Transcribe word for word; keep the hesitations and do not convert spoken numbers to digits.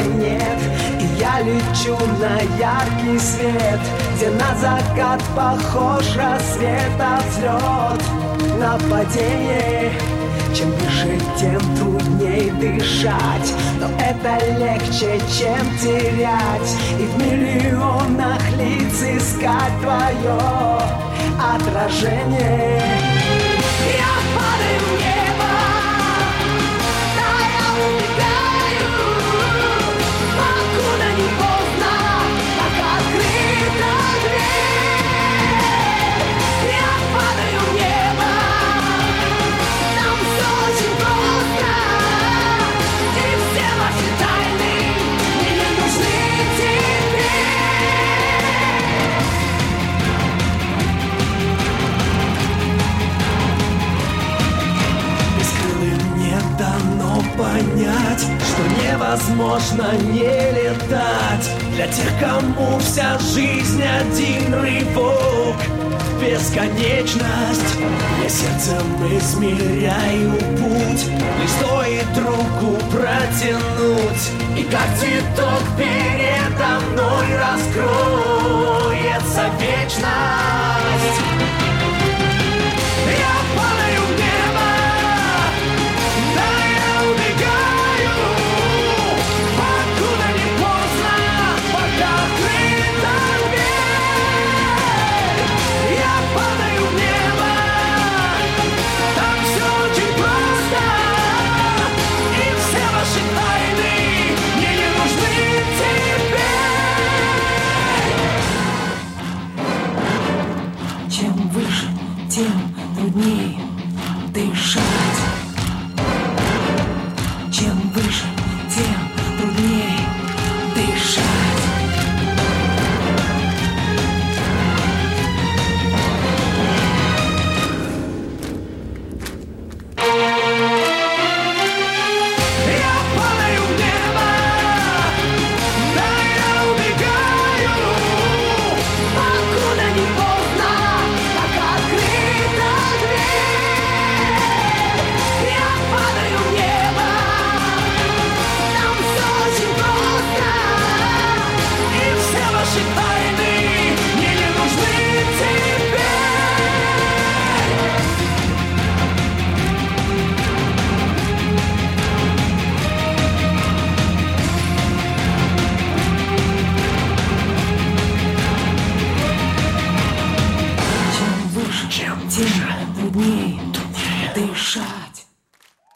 нет. И я лечу на яркий свет, где на закат похож рассвет, а взлет на падение. Чем выше, тем трудней дышать, но это легче, чем терять. И в миллионах лиц искать твое отражение. Я падаю в небо, да я убегаю, покуда не поздно, как открыта дверь. Я падаю в небо, там все очень просто, и все ваши тайны мне не нужны теперь. Бескрылым не дано понять, что невозможно не летать. Для тех, кому вся жизнь один рывок в бесконечность. Я сердцем измеряю путь, лишь стоит руку протянуть, и как цветок передо мной раскроется вечность. Я падаю в небо, да я убегаю, покуда не поздно, пока открыта дверь. Я падаю в небо, там все очень просто, и все ваши тайны мне не нужны теперь. Чем выше, тем труднее дышать. Чем выше, тем труднее дышать. Я падаю в небо, да я убегаю, покуда не поздно, пока открыта дверь. Я падаю в небо, там все очень просто, и все ваши тайны мне не нужны теперь. Чем выше, тем труднее дышать.